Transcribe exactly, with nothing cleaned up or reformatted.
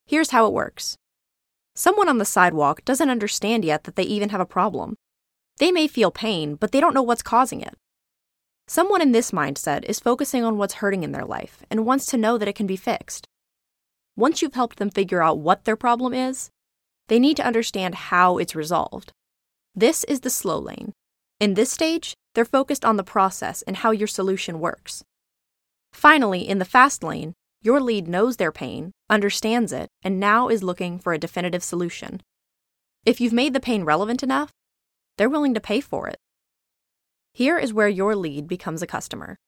Here's how it works. Someone on the sidewalk doesn't understand yet that they even have a problem. They may feel pain, but they don't know what's causing it. Someone in this mindset is focusing on what's hurting in their life and wants to know that it can be fixed. Once you've helped them figure out what their problem is, they need to understand how it's resolved. This is the slow lane. In this stage, they're focused on the process and how your solution works. Finally, in the fast lane, your lead knows their pain, understands it, and now is looking for a definitive solution. If you've made the pain relevant enough, they're willing to pay for it. Here is where your lead becomes a customer.